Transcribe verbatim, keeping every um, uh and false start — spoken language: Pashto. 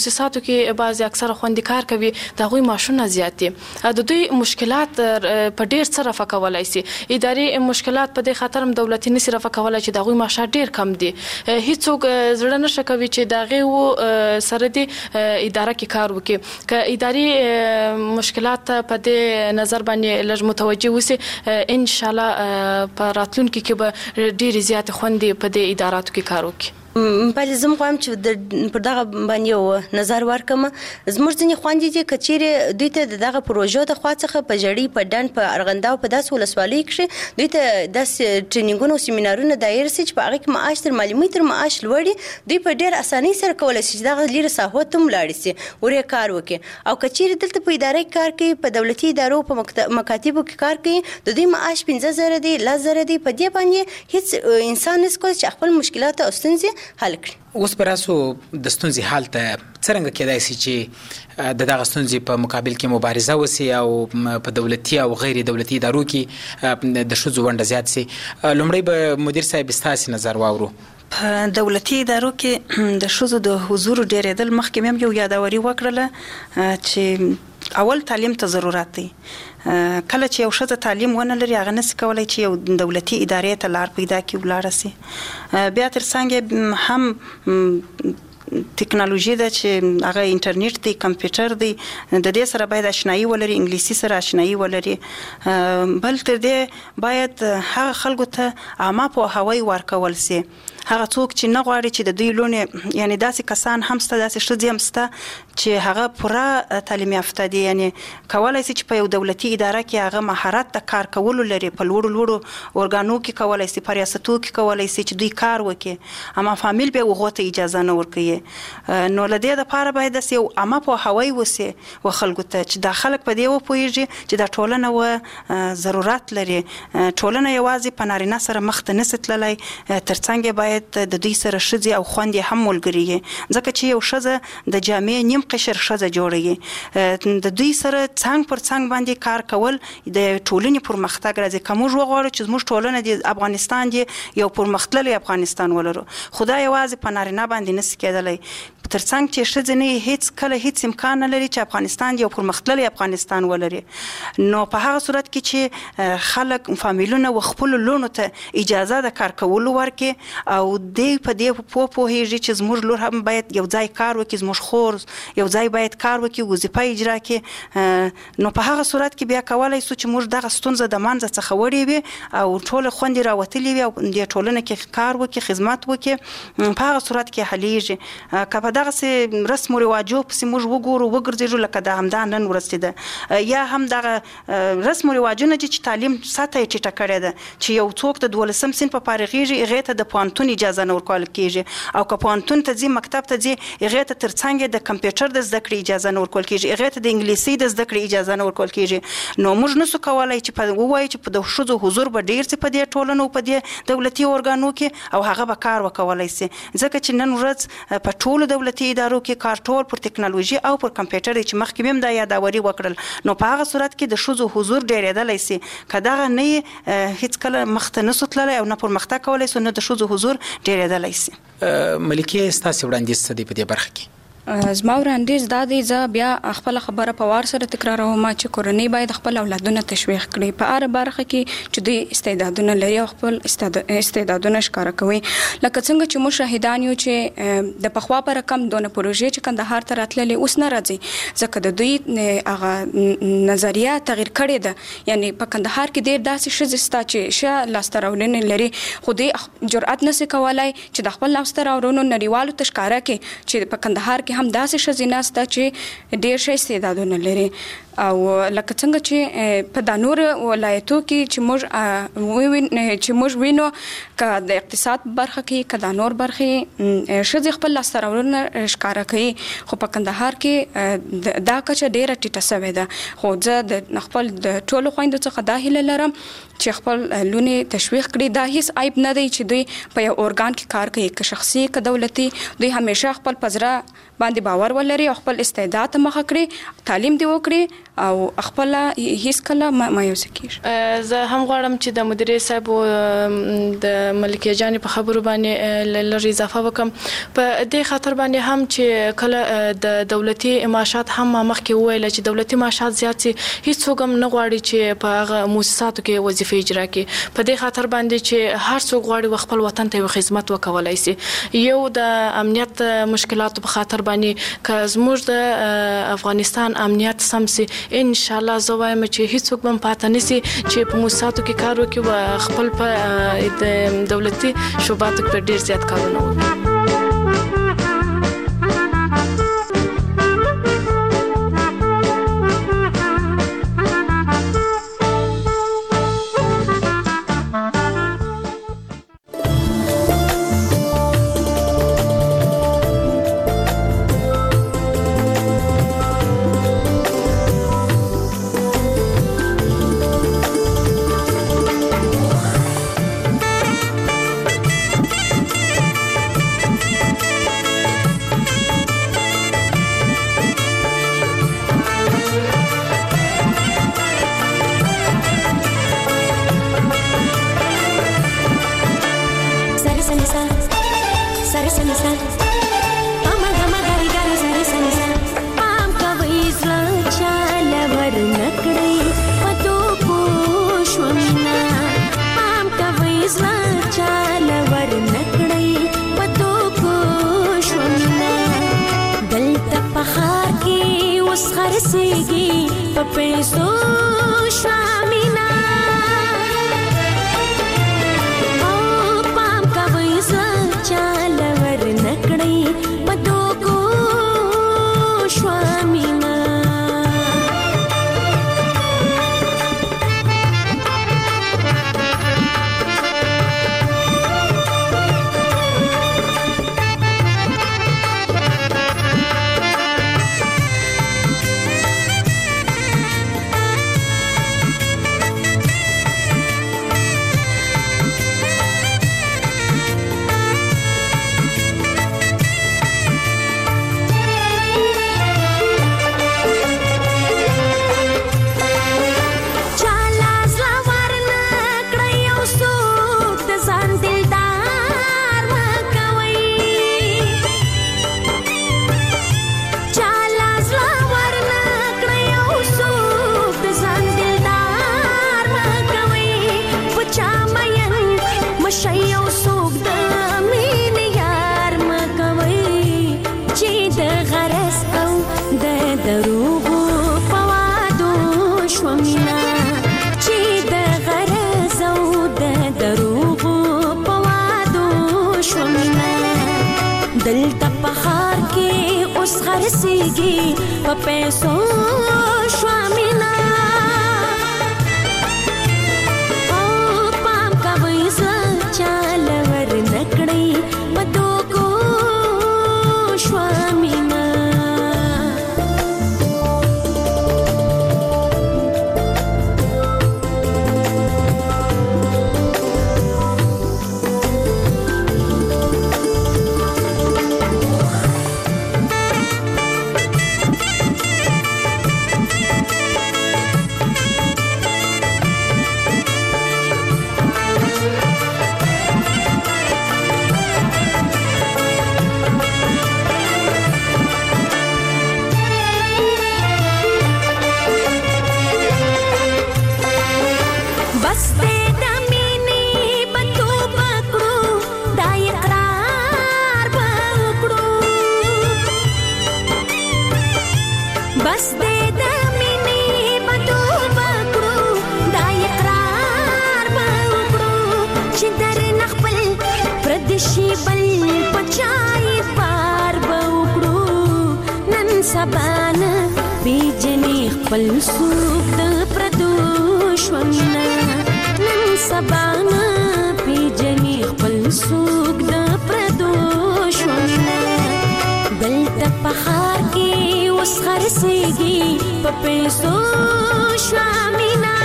مؤسساتو کې بعضې اکثره خوندې کار کوي د هغوی معاشونه زیات دي. د دوی مشکلات په ډېر څه رفع کولی سي. اداري مشکلات په دې خاطر هم دولتي نسي رفع کولی چې د هغوی معاشات ډېر کم دي. هیڅوک زړه نشه کوي چې د هغې سره دې اداره کې کار وکړي. که اداري مشکلات په دې نظر باندې لږ متوجه وسي، انشاءالله په راتلونکي کې به ډېرې زیاتې خوندې په دې اداراتو کې کار وکړي. بله زه هم غواړم چې پر دغه باندې یو نظر ورکړم. زموږ ځینې خویندې چې که چیرې دوی ته د دغه پروژو د خوا څخه په ژړۍ، په ډنډ، په ارغنداو، په داسې ولسوالیو کښې دوی ته داسې ټرینینګونه او سیمینارونه دایر سي چې په هغې کې معاش تر معلومي تر معاش لوړ وي، دوی په ډېر اسانۍ سره کولی شي چې دغه لیرې ساحو ته هم ولاړې سي، ورې کار وکړي. او که چیرې دلته په اداره کې کار کوي، په دولتي ادارو، په مکاتبو کې کار کوي، د دوی معاش پنځه زره دی، لس زره دی. په دې باندې هیڅ انسان نسي کولی چې خپل مشکلات او ستونزې حل کړي. اوس به راسو د ستونزې حال ته څرنګه کېدای سي چې د دغه ستونزې په مقابل کې مبارزه وسي او په دولتي او غیر دولتي ادارو کې د ښځو ونډه زیات سي؟ لومړی به مدیر صاحب ستاسې نظر واورو. په دولتي ادارو کې د ښځو د حضور ډېرېدل، مخکې مې هم یو یادوري وکړله چې اول تعلیم ته ضرورت دی. کله چې یو ښځه تعلیم ونه لري، هغه نسي کولی چې یو دولتي ادارې ته لار پیدا کړي، ولاړه سي. بیا تر څنګ هم ټکنالوژي ده چې هغه انټرنیټ دی، کمپیوټر دی، د دې سره باید اشنایي ولري، انګلیسي سره اشنایي ولري. بل تر دې باید هغه خلکو ته عامه پوهاوی ورکول سي. هغه څوک چې نه غواړي چې د دوی لونې، یعنی داسې کسان هم شته، داسې ښځې هم شته چې هغه پوره تعلیم یافته دي، یعنی کولی شي چې په یو دولتي اداره کې هغه مهارت د کار کولو لري، په لوړو لوړو ارګانو کې کولی شي، په ریاستو کې کولی شي چې دوی کار وکړي، اما فامیل بیا هغو ته اجازه نه ورکوي. نو له دې دپاره باید داسې یو عامه پوهاوی وسي و خلکو ته چې دا خلک په دې وپوهېږي چې دا ټولنه و ضرورت لري. ټولنه یوازې په نارینه سره مخ ته نسي تللی، تر څنګ باید د دوی سره ښځې او خویندې هم ملګري وي، ځکه چې یو ښځه د جامع نیم قشر ښځه جوړوي. د دوی سره څنګ پر څنګ باندې کار کول د ټولنې پرمختګ راځي. که موږ وغواړو چې زموږ ټولنه د افغانستان دی یو پرمختللی افغانستان ولرو، خو دا یوازې په نارینه باندې نسي کېدلی. تر څنګ چې ښځې نه هیڅ کله هیڅ امکان نه لري چې افغانستان یو پرمختللی افغانستان ولري. نو په هغه صورت کې چې خلک، فامیلونه و خپلو لونو ته اجازه د کار کولو ورکړي او دوی په دې پوه پوهېږي چې زموږ لور هم باید یو ځای کار وکړي، زموږ خور یو ځای باید کار وکړي، وظیفه اجرا کړي، نو په هغه صورت کې بیا کولی سو چې موږ دغه ستونزه د منځه څخه وړې وي او ټولې خویندې راوتلې وي او د ټولنه کې کار وکړي، خدمت وکړي، په هغه صورت کې حلیږي. که په دغسې رسم و رواجو پسې موږ وګورو، وګرځېږو لکه د همدا نن ورځ ده، یا هم دغه رسم و رواجونه دي چې تعلیم سطحه یې ټیټه کړې ده، چې یو څوک د دولسم صنف په فارغېږي، هغې ته د پوهنتون اجازه نه ورکول کېږي، او که پوهنتون ته ځي، مکتب ته ځي، هغې ته تر څنګ د کمپیوټر د زده کړې اجازه نه ورکول کېږي، هغې ته د انګلیسي د زده کړې اجازه نه ورکول کېږي. نو موږ نسو کولی چې ووایو چې په د ښځو حضور به ډېر سي په دې ټولنو، په دې دولتي ارګانو کې، او هغه به کار وکولی سي، ځکه چې نن ورځ په ټولو دولتي ادارو کې کار ټول پر ټکنالوژي او پر کمپیوټر چې مخکې مې هم دا یادوري وکړل. نو په هغه صورت کې د ښځو حضور ډېرېدلی سي. که دغه نه یې هېڅکله مخ ته نسو تللی او نه پرمختګ کولی سو، نه د ښځو حضور ډېرېدلی سي. ملکې، ستاسې وړاندیز څه دی په دې برخه کې؟ زما وړاندیز دا دی، زه بیا خپله خبره په وار سره تکراروم چې کورنۍ باید خپل اولادونه تشویق کړي په هره برخه کې چې دوی استعدادونه لري او خپل استعدادونه ښکاره کوي. لکه څنګه چې موږ شاهدان یو چې د پخوا په رقم دونه پروژې چې کندهار ته راتللې اوس نه راځي، ځکه د دوی هغه نظریه تغیر کړې ده. یعنی په کندهار کې ډېر داسې ښځې شته چې ښه لاسته راوړنې لري، خو دوی جرأت نسي کولی چې د خپل لاسته راوړنو نړیوالو ته ښکاره کړي چې په کندهار کې هم داسې ښځې نسته چې ډېر ښه استعدادونه لري. او لکه څنګه چې په دا نور ولایتو کې چې موږ چې موږ وینو، که د اقتصاد برخه کې، که دا نور برخې ښځې خپل لاسته راوړنه ښکاره کوي، خو په کندهار کې دا کچه ډېره ټیټه سوې ده. خو زه د خپل د ټولو خویندو څخه دا هیله لرم چې خپل لونې تشویق کړي. دا هیڅ عیب نه دی چې دوی په یو ارګان کې کار کوي، که شخصي که دولتي، دوی همیشه خپل په زړه باندې باور ولري او خپل استعداد مخه کړي تعلیم دی وکړي او خپل هیڅ کله مایوس کیږي. زه هم غواړم چې د مدیرې صاحب د ملکیه جانې په خبرو باندې لږ اضافه وکم. په دې خاطر باندې هم چې کله د دولتي معاشات هم مخکې وویل چې دولتي معاشات زیات سي هیڅ هم نه غواړي چې په هغه مؤسساتو کې وظیفه اجرا کړي. په دې خاطر باندې چې هر څوک غواړي خپل وطن ته خدمت وکولای شي. یو د امنیت مشکلاتو په خاطر باندې که زموږ د افغانستان امنیت سم سي ان شاء الله زه وایم چې هیڅوک هم پاتې نشي چې په مؤسساتو کې کار وکړي او خپل په دولتي شوباتو کې ډیر زیات کارونه وکړي. Pahar ki us kharseegi pa peso shwamina